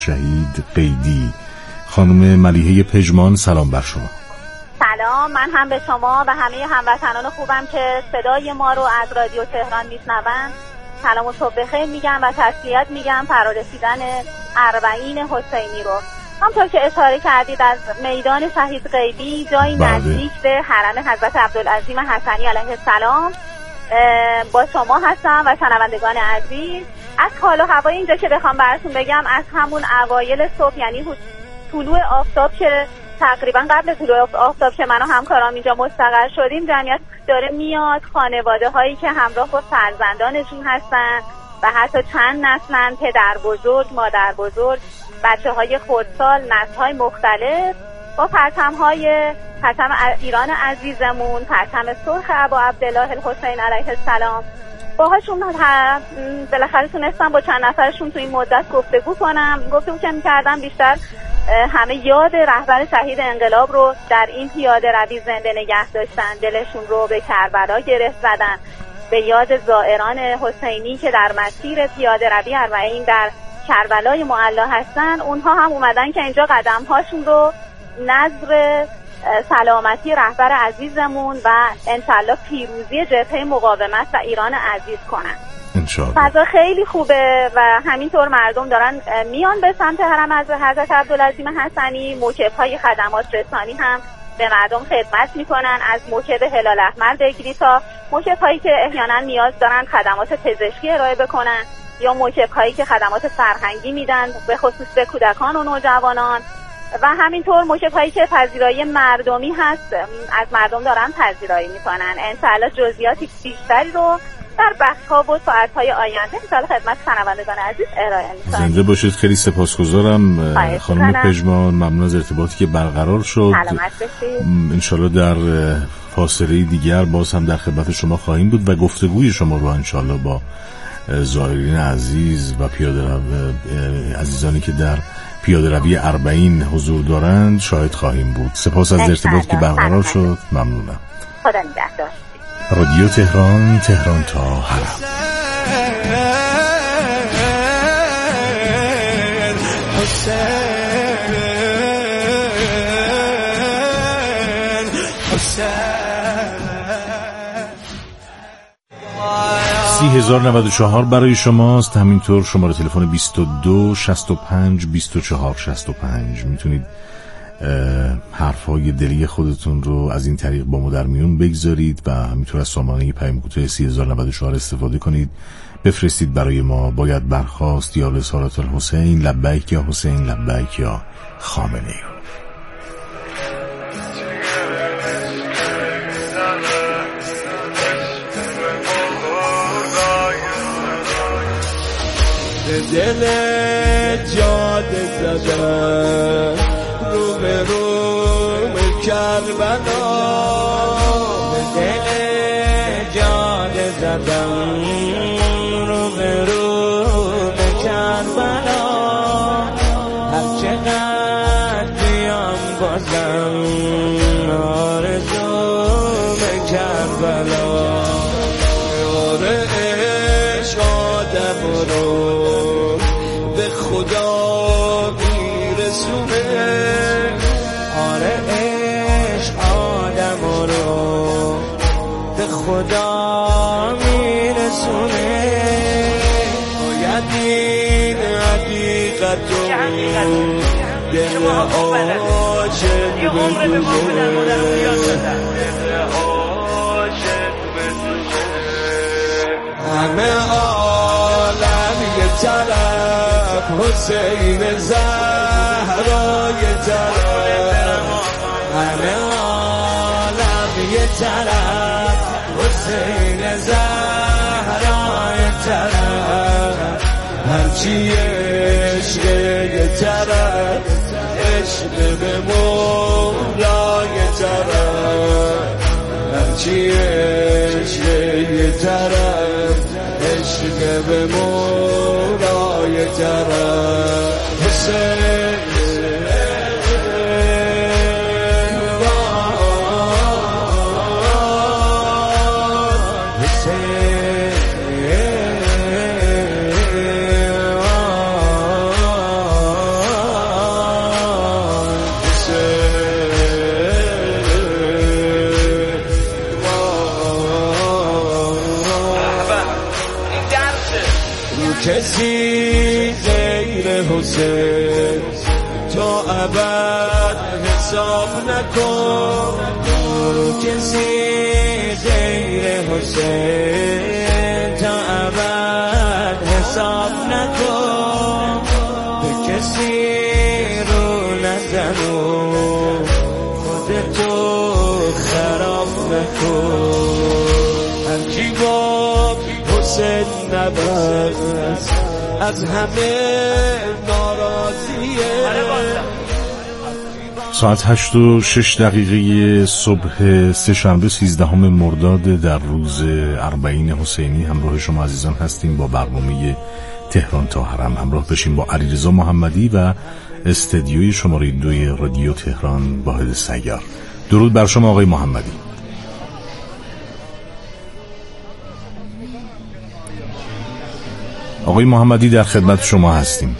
شهید قیدی. خانم ملیحه پژمان سلام بر شما. سلام، من هم به شما و همه هموطنان خوبم که صدای ما رو از رادیو تهران میشنون سلام و صبح بخیر میگم و تسلیت میگم فرارسیدن اربعین حسینی رو. همونطور که اشاره کردید از میدان شهید قیدی جایی نزدیک به حرم حضرت عبدالعظیم حسنی علیه السلام با شما هستم و شنوندگان عزیز. از حال و هوای اینجا که بخوام براتون بگم، از همون اوایل صبح یعنی طلوع آفتاب که تقریبا قبل طلوع آفتاب که من و همکارام اینجا مستقر شدیم، جمعیت داره میاد. خانواده هایی که همراه با فرزندانشون هستن و حتی چند نسلن، پدر بزرگ، مادر بزرگ، بچه های خردسال، نسل های مختلف، با پرچم ایران عزیزمون، پرچم سرخ ابا عبدالله الحسین علیه السلام، باهاشون بالاخره تونستم با چند نفرشون تو این مدت گفتگو که میکردم بیشتر همه یاد رهبر شهید انقلاب رو در این پیاده روی زنده نگه داشتن، دلشون رو به کربلا گره زدن، به یاد زائران حسینی که در مسیر پیاده روی اربعین در کربلای معلا هستن. اونها هم اومدن که اینجا قدم‌هاشون رو نذر سلامتی رهبر عزیزمون و انشالله پیروزی جبهه مقاومت و ایران عزیز کنن. فضا خیلی خوبه و همینطور مردم دارن میان به سمت حرم از حضرت عبدالعظیم حسنی. موکب‌های خدمات رسانی هم به مردم خدمت میکنن، از موکب هلال احمر بگیری تا موکب‌هایی که احیانا نیاز دارن خدمات پزشکی ارائه بکنن یا موکب‌هایی که خدمات فرهنگی میدن به خصوص به کودکان و نوجوانان و همینطور موکب‌هایی که پذیرایی مردمی هست از مردم دارن پذیرایی میکنن. انشالله جزئیاتی بیشتری رو در بخش‌ها و ساعت‌های آینده انشالله خدمت شنوندگان عزیز ارائه می‌کنم. زنده باشید. خیلی سپاسگزارم خانم پژمان، ممنون از ارتباطی که برقرار شد. سلامت باشید. انشالله در فاصله دیگر باز هم در خدمت شما خواهیم بود و گفتگوی شما رو انشالله با زائرین عزیز و عزیزانی که در پیاده روی اربعین حضور دارند شاهد خواهیم بود. سپاس از ارتباطی که برقرار شد. ممنونم. خدا نگهدار. رادیو تهران، تهران تا حرم. $30,094 برای شماست. همینطور شماره تلفن 22 65 24 65. میتونید حرفای دلی خودتون رو از این طریق با ما در میون بگذارید و همینطور از سامانه پیام کوتاه 30,094 استفاده کنید. بفرستید برای ما. باید برخاست یا رسالت الحسین، لبیک یا حسین، لبیک یا خامنه‌ای. دل جاده زدن رو به کربلا، دل جاده زدن رو به کربلا، هر چقدر بیام بازم آرزو به کربلا. یار عشق آدم رو به خدا میرسونه، آره عشق آدم رو به خدا میرسونه. باید این حقیقت رو دل عاشق بدونه، همه عالم یه طرف، حسین زهرا یه طرف، همه عالم یه طرف، حسین زهرا یه طرف، هرچی عشق یه طرف، عشق به مولا یه طرف، هرچی عشق یه طرف، عشق به مولا یه طرف. حسین حسین تا ابد حساب نکن کسی غیر حسین تا ابد حساب نکن به کسی رو نزنو خودتو خراب نکن هرکی با حسین نبست از همه ناراضیه. ساعت 8:06 صبح سه‌شنبه 13 مرداد در روز اربعین حسینی همراه شما عزیزان هستیم با برنامه تهران تا حرم. همراه بشیم با علیرضا محمدی و استدیوی شماره 2 رادیو تهران واحد سیار. درود بر شما آقای محمدی. آقای محمدی در خدمت شما هستیم.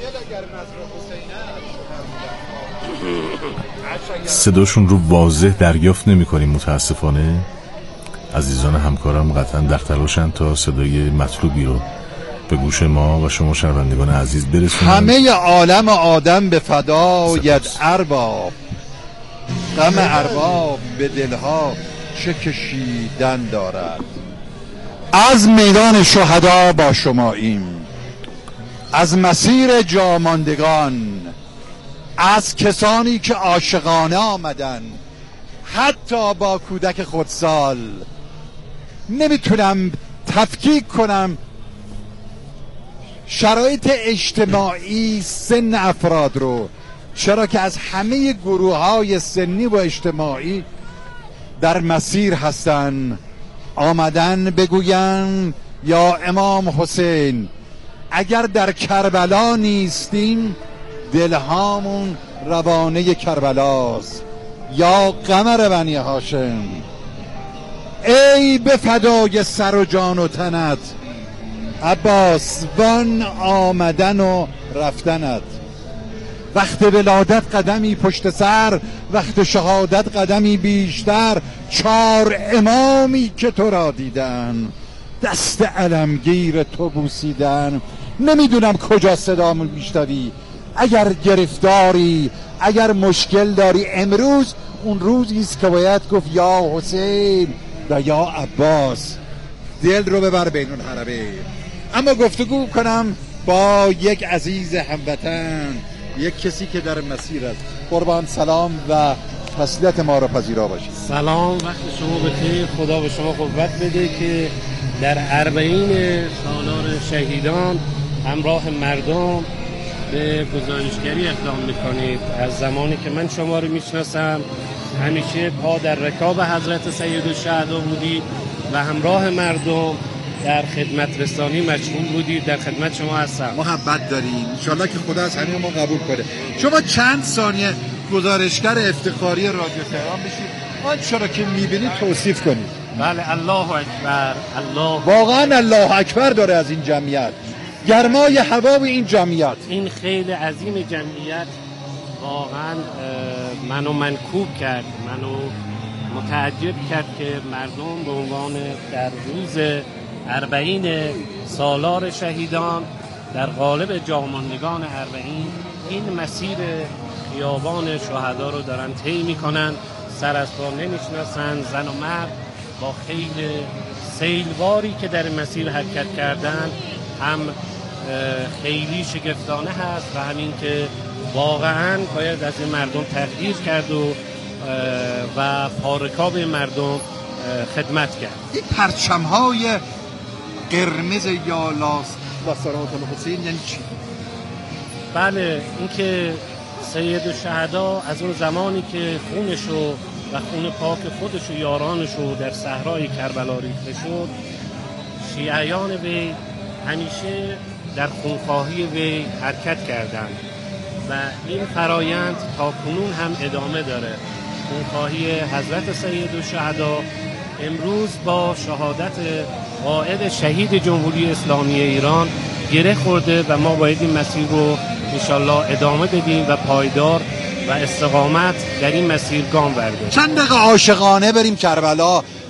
صداشون رو واضح دریافت نمی کنیم متاسفانه. عزیزان همکارم قطعا در تلاشن تا صدای مطلوبی رو به گوش ما و شما شنوندگان عزیز برسونن. همه عالم آدم به فدایت ارباب، غم ارباب به دلها چه کشیدن دارد. از میدان شهدا با شماییم، از مسیر جاماندگان، از کسانی که عاشقانه آمدن، حتی با کودک خردسال. نمیتونم تفکیک کنم شرایط اجتماعی سن افراد رو، چرا که از همه گروه‌های سنی و اجتماعی در مسیر هستن، آمدن بگوین یا امام حسین اگر در کربلا نیستین دلهامون روانه کربلاست، یا قمر بنی هاشم ای به فدای سر و جان و تنت عباس وان آمدن و رفتنت. وقت ولادت قدمی پشت سر، وقت شهادت قدمی بیشتر. 4 امامی که تو را دیدن، دست علمگیر تو بوسیدن. نمیدونم کجا صدامون میشنوی، اگر گرفتاری، اگر مشکل داری، امروز اون روزی است که باید گفت یا حسین و یا عباس. دل رو ببر بین الحرمین. اما گفتگو کنم با یک عزیز هموطن، یک کسی که در مسیر است. قربان سلام و تسلیت ما را پذیرا باشید. سلام، وقت شما بخیر. خدا به شما قوت بده که در اربعین سالار شهیدان همراه مردم به گزارشگری اقدام میکنید. از زمانی که من شما رو میشناسم همیشه پا در رکاب حضرت سیدالشهدا بودید و همراه مردم در خدمت رسانی مشغول بودید. در خدمت شما هستم. محبت داریم، انشالله که خدا از همه ما قبول کنه. شما چند ثانیه گزارشگر افتخاری رادیو تهران بشید، آنچه را که میبینید توصیف کنید. بله، الله اکبر. الله واقعا الله اکبر داره از این جمعیت، گرمای هوا و این جمعیت، این خیلی عظیم جمعیت واقعا منو منکوب کرد، منو متعجب کرد که مردم به عنوان در روز اربعین سالار شهیدان در قالب جاماندگان اربعین این مسیر خیابان شهدا رو دارن طی میکنن. سر از پا نمیشناسن، زن و مرد با خیل سیلواری که در مسیر حرکت کردن هم خیلی شگفتانه هست و همین که واقعا باید از این مردم تقدیر کرد و پارکاب مردم خدمت کرد. این پرچم‌های قرمز یا لاستارات الحسین یعنی چی؟ بله، اینکه سیدالشهدا از اون زمانی که خونشو و خون پاک خودشو یارانشو در صحرای کربلا ریخته شد، شیعیان وی همیشه در خونخواهی وی حرکت کردند و این فرایند تا کنون هم ادامه داره. خونخواهی حضرت سیدالشهدا امروز با شهادت قائد شهید جمهوری اسلامی ایران گره خورده و ما باید این مسیر رو انشالله ادامه بدیم و پایدار و استقامت در این مسیر گام برداریم. چند دقیقه عاشقانه بریم کربلا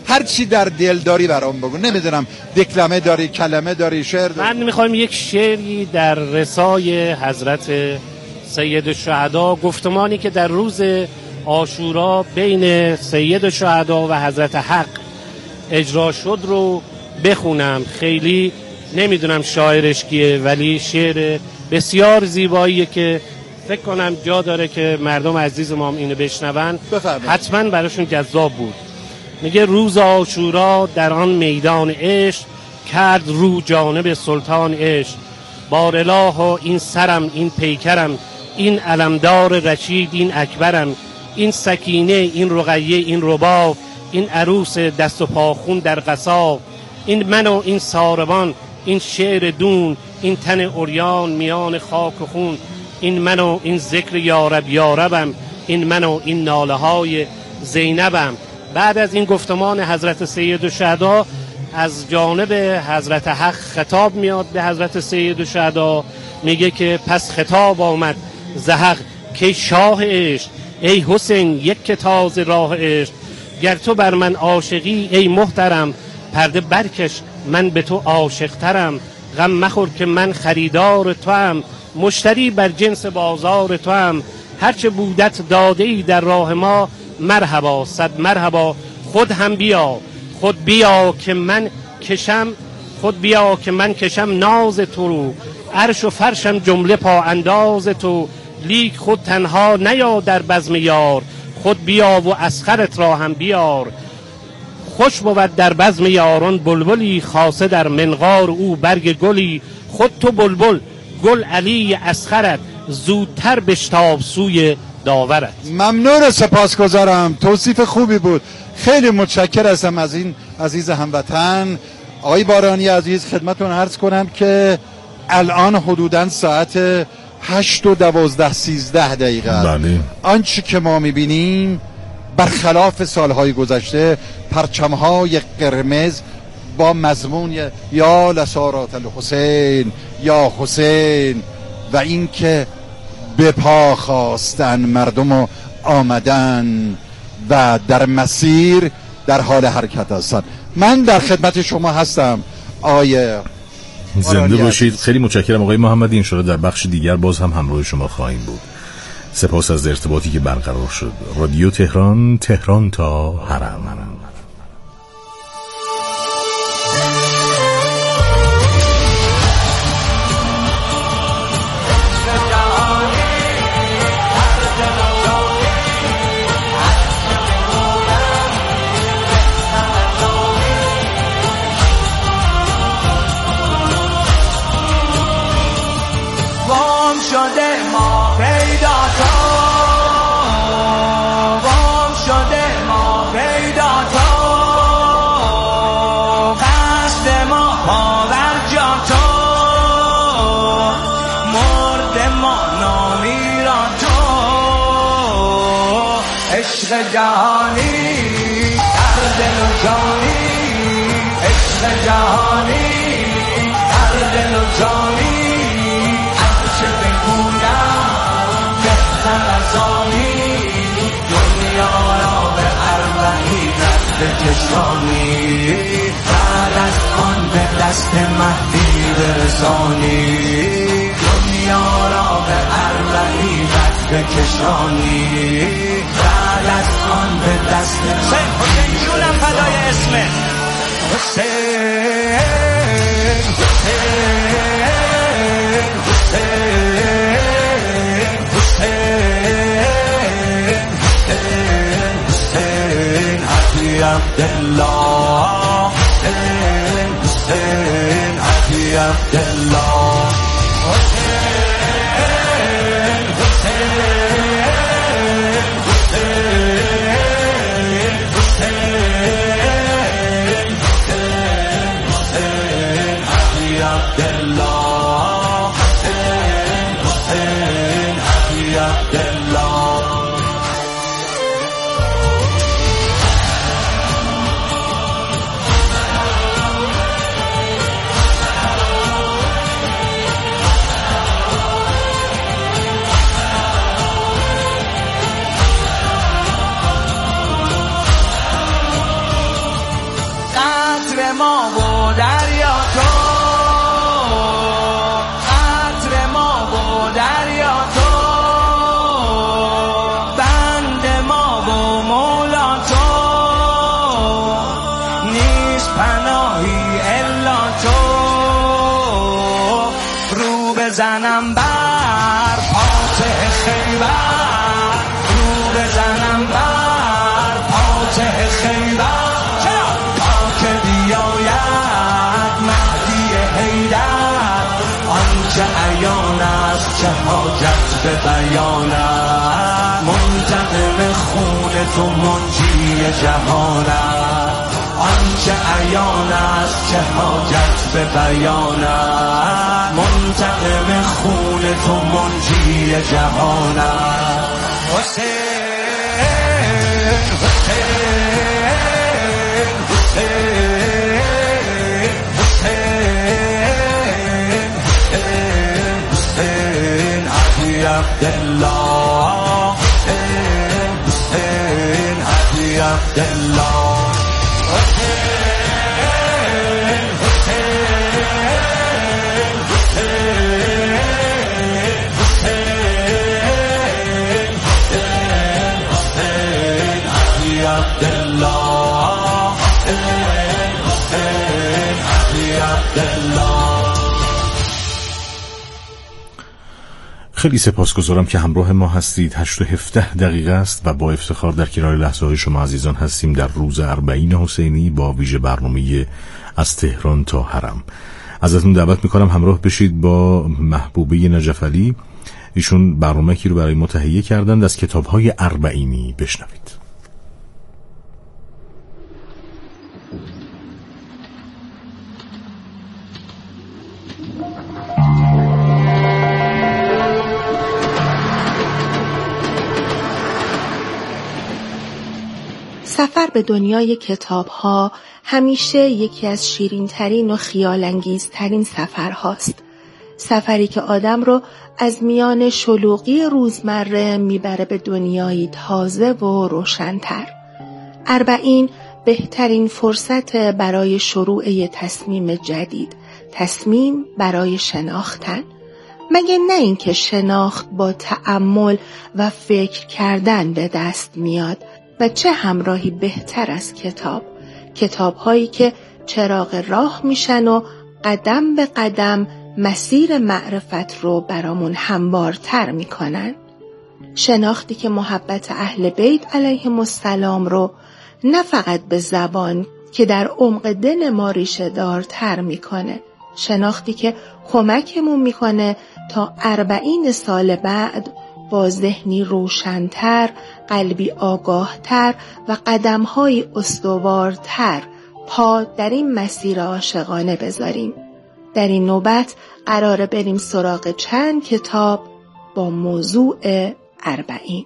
هر چی در دل داری برام بگو. نمیدونم دکلمه داری، کلمه داری، شعر داری؟ من میخوایم یک شعری در رسای حضرت سید الشهدا، گفتمانی که در روز عاشورا بین سید الشهدا و حضرت حق اجرا شد رو بخونم. خیلی نمیدونم شاعرش کیه، ولی شعر بسیار زیباییه که فکر کنم جا داره که مردم عزیز ما هم اینو بشنون، حتما براشون جذاب بود. میگه روز عاشورا در آن میدان عشق، کرد رو جانب سلطان عشق. بار اله این سرم این پیکرم، این علمدار رشید این اکبرم، این سکینه این رقیه این رباب، این عروس دست و پاخون در قصاب، این من و این ساربان این شعر دون، این تن عریان میان خاک و خون، این من و این ذکر یارب یاربم، این من و این ناله های زینبم. بعد از این گفتمان حضرت سید الشهدا از جانب حضرت حق خطاب میاد به حضرت سید الشهدا، میگه که پس خطاب آمد زحق که شاه عشق، ای حسین یک که تازه راه عشق، گر تو بر من عاشقی ای محترم، پرده برکش من به تو عاشق ترم، غم مخور که من خریدار تو هم، مشتری بر جنس بازار تو هم، هرچه بودت داده ای در راه ما، مرحبا صد مرحبا خود هم بیا، خود بیا که من کشم، خود بیا که من کشم ناز تو رو، عرش و فرشم جمله پا انداز تو، لیک خود تنها نیا در بزم یار، خود بیا و اسخرت را هم بیار، خوش بود در بزم یاران بلبلی، خاصه در منقار او برگ گلی، خود تو بلبل گل علی اسخرت، زودتر بشتاب سوی داورت. ممنون، سپاسگزارم، توصیف خوبی بود، خیلی متشکر هستم از این عزیز هموطن. آقای بارانی عزیز خدمتتون عرض کنم که الان حدوداً ساعت 8:12-13 بله. آنچه که ما میبینیم برخلاف سالهای گذشته، پرچمهای قرمز با مضمون یا لسارات الحسین یا حسین و این که به پا خواستن مردم و آمدن و در مسیر در حال حرکت هستن. من در خدمت شما هستم آیه زنده باشید. خیلی متشکرم آقای محمدی، ان شاءالله در بخش دیگر باز هم همراه شما خواهیم بود. سپاس از ارتباطی که برقرار شد. رادیو تهران، تهران تا حرم. جهانی در دل و جانی، عشق جهانی در دل و جانی، هرچه بگویم بهتر از آنی، دنیا را به اربعینت بکشانی، بعد از آن به دست مهدی برسانی، دنیا را به اربعینت بکشانی، بعد از آن به دست حسین جونم فدای اسمه حسین حسین حسین حسین حسین علی عبدالله حسین حسین علی عبدالله حسین به بیانم، منتقم خون تو منجی جهانم. آنچه عیان است چه حاجت به بیانم، منتقم خون تو منجی جهانم. حسین حسین حسین حسین حسین علی عبدالله، حسین حسین علی عبدالله. خیلی سپاسگزارم که همراه ما هستید. 8:17 است و با افتخار در کنار لحظه‌های شما عزیزان هستیم در روز 40 حسینی با ویژه برنامه از تهران تا حرم. ازتون دعوت میکنم همراه بشید با محبوبه نجفعلی. ایشون برنامه‌ای رو برای ما تهیه کردند از کتاب‌های اربعینی. بشنوید. سفر به دنیای کتاب‌ها همیشه یکی از شیرین‌ترین و خیال‌انگیزترین سفرهاست. سفری که آدم رو از میان شلوغی روزمره میبره به دنیایی تازه و روشن‌تر. اربعین بهترین فرصت برای شروع تصمیم جدید، تصمیم برای شناختن. مگه نه اینکه شناخت با تأمل و فکر کردن به دست میاد و چه همراهی بهتر از کتاب‌هایی که چراغ راه میشن و قدم به قدم مسیر معرفت رو برامون هموارتر میکنن. شناختی که محبت اهل بیت علیهم السلام رو نه فقط به زبان که در عمق دل ما ریشه دارتر میکنه. شناختی که کمکمون میکنه تا 40 سال بعد با ذهنی روشن‌تر، قلبی آگاه‌تر و قدم‌های استوارتر پا در این مسیر عاشقانه بذاریم. در این نوبت قراره بریم سراغ چند کتاب با موضوع 40.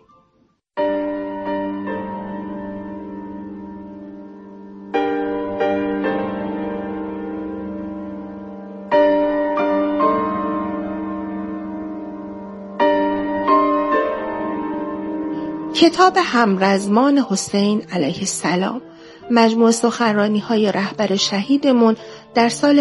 کتاب همرزمان حسین علیه السلام، مجموع سخنرانی‌های رهبر شهیدمون در سال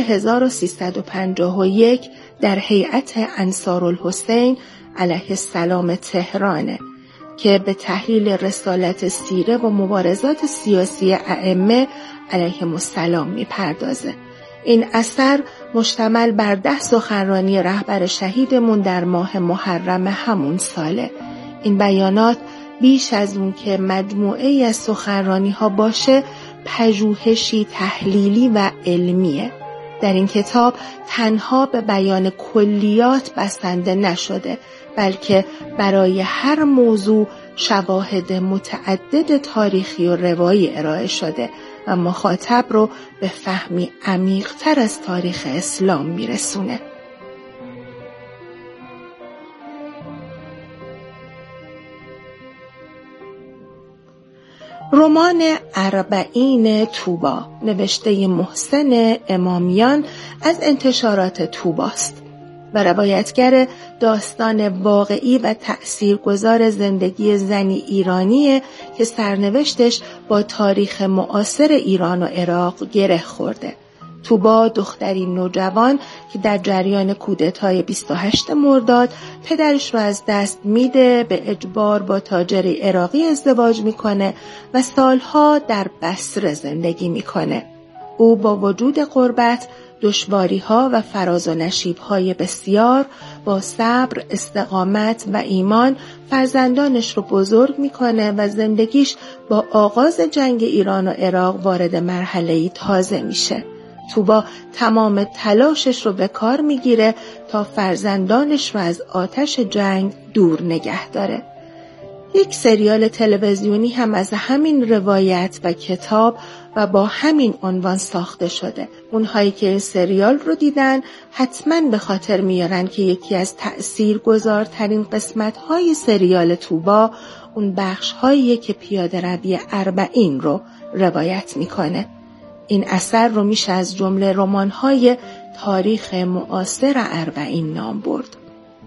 1351 در هیئت انصارالحسین علیه السلام تهرانه که به تحلیل رسالت سیره و مبارزات سیاسی ائمه علیهم السلام میپردازه. این اثر مشتمل بر 10 سخنرانی رهبر شهیدمون در ماه محرم همون ساله. این بیانات بیش از اون که مجموعه از سخنرانی ها باشه پژوهشی تحلیلی و علمیه. در این کتاب تنها به بیان کلیات بسنده نشده، بلکه برای هر موضوع شواهد متعدد تاریخی و روایی ارائه شده و مخاطب رو به فهمی عمیق‌تر از تاریخ اسلام میرسونه. رمان 40 طوبا نوشته محسن امامیان از انتشارات طوباست و روایتگر داستان واقعی و تأثیرگذار زندگی زنی ایرانیه که سرنوشتش با تاریخ معاصر ایران و عراق گره خورده. طوبا دختری نوجوان که در جریان کودتای 28 مرداد پدرش رو از دست میده، به اجبار با تاجری عراقی ازدواج میکنه و سالها در بصره زندگی میکنه. او با وجود غربت، دشواری‌ها و فراز و نشیب‌های بسیار با صبر، استقامت و ایمان فرزندانش رو بزرگ میکنه و زندگیش با آغاز جنگ ایران و عراق وارد مرحله‌ای تازه میشه. طوبا تمام تلاشش رو به کار میگیره تا فرزندانش رو از آتش جنگ دور نگه داره. یک سریال تلویزیونی هم از همین روایت و کتاب و با همین عنوان ساخته شده. اونهایی که این سریال رو دیدن حتما به خاطر میارن که یکی از تأثیرگذارترین قسمت‌های سریال طوبا اون بخش‌هاییه که پیاده روی اربعین رو روایت میکنه. این اثر رو میشه از جمله رمان‌های تاریخ معاصر اربعین نام برد.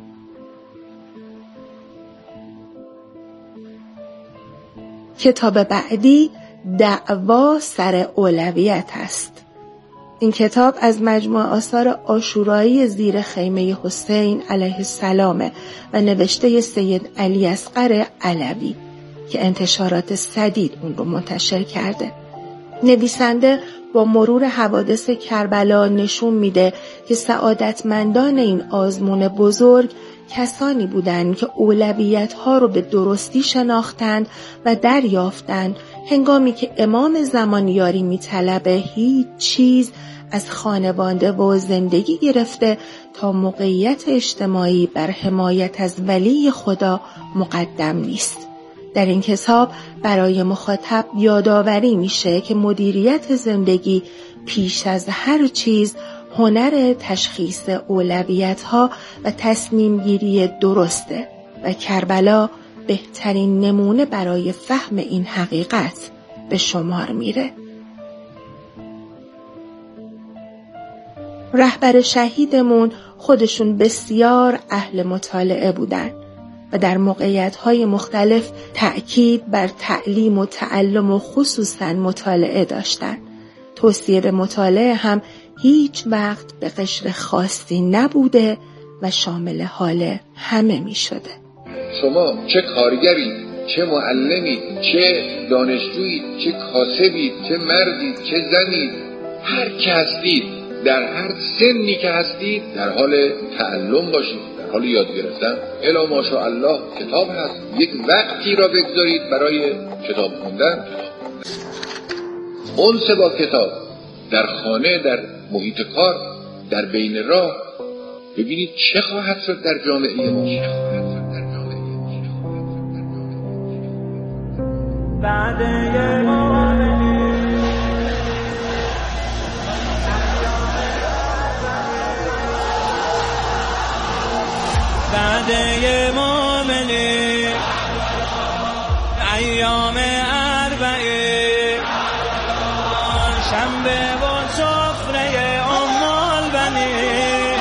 کتاب بعدی دعوا سر اولویت است. این کتاب از مجموعه آثار عاشورایی زیر خیمه حسین علیه السلام و نوشته سید علی اصغر علوی که انتشارات سدید اون رو منتشر کرده. نویسنده با مرور حوادث کربلا نشون میده که سعادتمندان این آزمون بزرگ کسانی بودند که اولویت‌ها رو به درستی شناختند و دریافتند هنگامی که امام زمان یاری می‌طلبه هیچ چیز از خانواده و زندگی گرفته تا موقعیت اجتماعی بر حمایت از ولی خدا مقدم نیست. در این کتاب برای مخاطب یادآوری میشه که مدیریت زندگی پیش از هر چیز هنر تشخیص اولویت‌ها و تصمیم گیری درسته و کربلا بهترین نمونه برای فهم این حقیقت به شمار میره. رهبر شهیدمون خودشون بسیار اهل مطالعه بودن و در موقعیت‌های مختلف تأکید بر تعلیم و تعلم و خصوصاً مطالعه داشتن. توصیه به مطالعه هم هیچ وقت به قشر خاصی نبوده و شامل حال همه می شده. شما چه کارگرید، چه معلمید، چه دانشجویید، چه کاسبید، چه مردید، چه زنید، هر که هستید، در هر سنی که هستید در حال تعلم باشید، در حال یاد گرفتن. الا ماشاءالله کتاب هست، یک وقتی را بگذارید برای کتاب خوندن. انس با کتاب در خانه، در محیط کار، در بین راه، ببینید چه خواهد شد در جامعه ما. بعد مومنی ایام اربعین شنبه و سفره ام البنین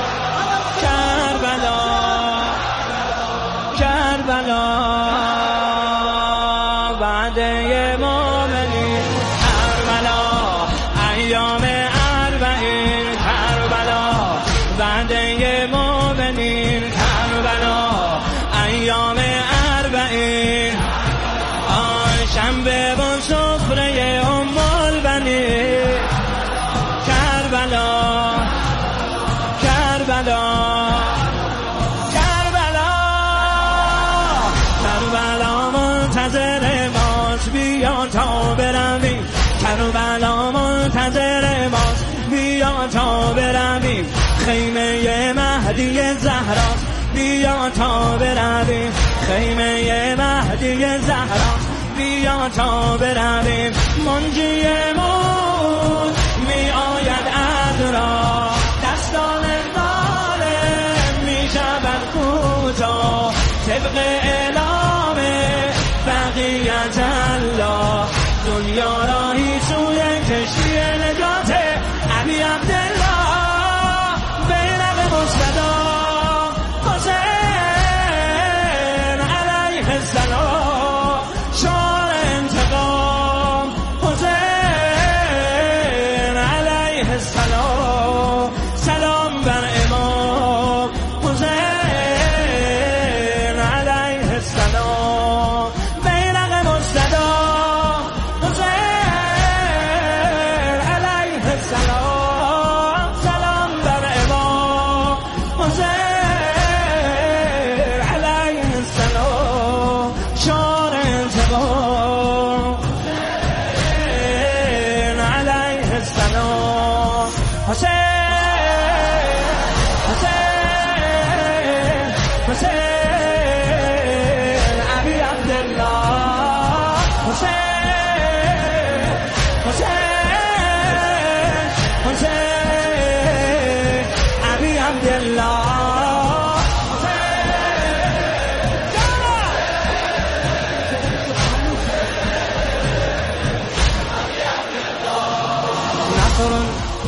کربلا بعد مومنی کربلا ایام اربعین کربلا بعد مومنین کربلا ایام اربعین شنبه و سفره ام البنین کربلا منتظر ماست، بیا تا برویم. کربلا منتظر ماست، بیا تا برویم. خیمه مهدی زهراست، بیا تا برویم. خیمه مهدی زهراست، بیا تا برویم. منجیمون می آید از راه، دستان ظالم می شود کوتاه. طبق اعلام بقیت الله دنیا راهی سوی کشتی نجات علی عبدالله. بیرق مصطفی حسین علیه السلام، شعار انتقام حسین علیه السلام. سلام بر امام حسین علیه السلام. بیرق مصطفی حسین علیه السلام. سلام بر امام حسین علیه السلام.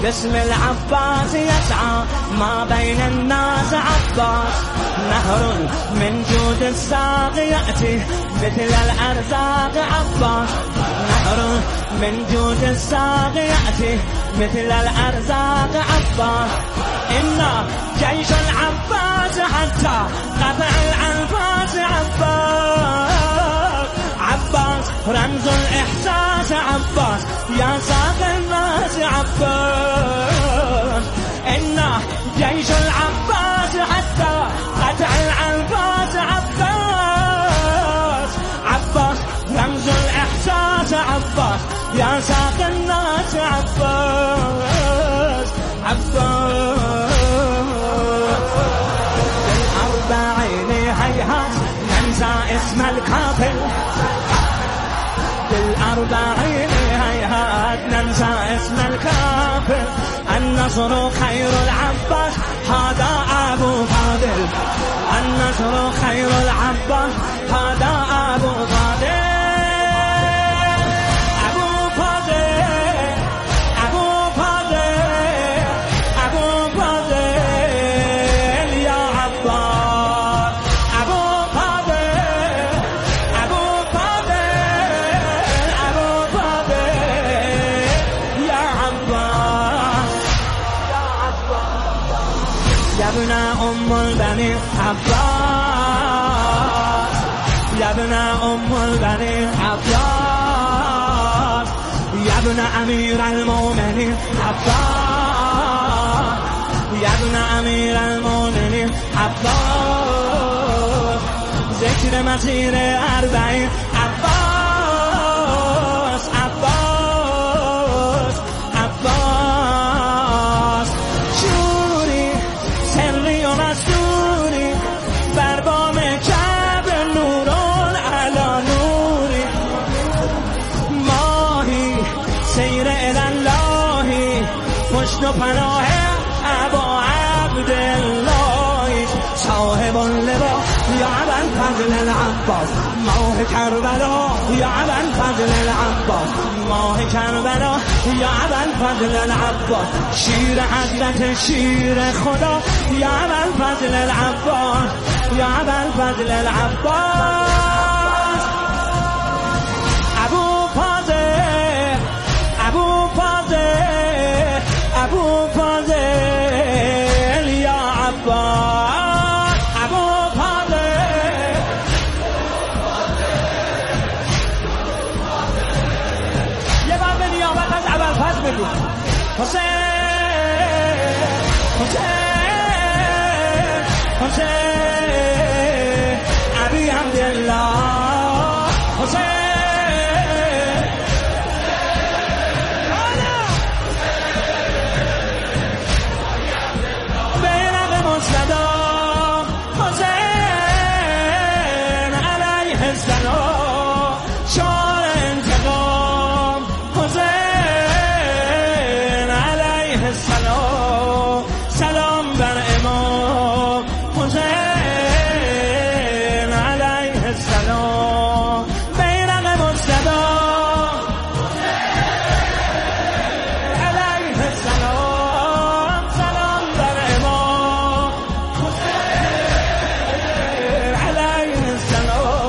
باسم العباس يسعى ما بين الناس عباس نهر من جود الساق يأتي مثل الأرزاق عباس نهر من جود الساق يأتي مثل الأرزاق عباس إنا جيش العباس حتى قطع الأنفاس عباس عباس رمز الإحساس عباس يا ساق الناس عباس إنا جيش العباس حتى قطع الأنفاس عباس عباس رمز الإحساس عباس يا ساق الناس عباس عباس بالأربعين هيهات ننسى اسم الكافر بالأربعين هيهات ننسى اسم الكافر النصر خير العباس هذا أبو فاضل النصر خير العباس هذا أبو فاضل عباس يا ابن أم البنين عباس يا ابن أمير المؤمنين عباس يا ابن أمير المؤمنين عباس ذكر مسیر 40 عباس عباس عباس شوری سری و مستوری بر بام کعبه نوران علی نوری ماهی سیر الاللهی پشت و پناه ابا عبداللهی صاحب اللبا یا ابوالفضل العباس ماه کربلا یا ابوالفضل العباس ماه کربلا یا ابوالفضل العباس شیر حضرت شیر خدا یا ابوالفضل العباس یا ابوالفضل العباس ابو فاضل ابو فاضل ابو فاضل یا عباس ابو فاضل یه بار به نیابت از ابوالفضل بگو حسین حسین حسین ابی عبدالله حسین حسین علیه السلام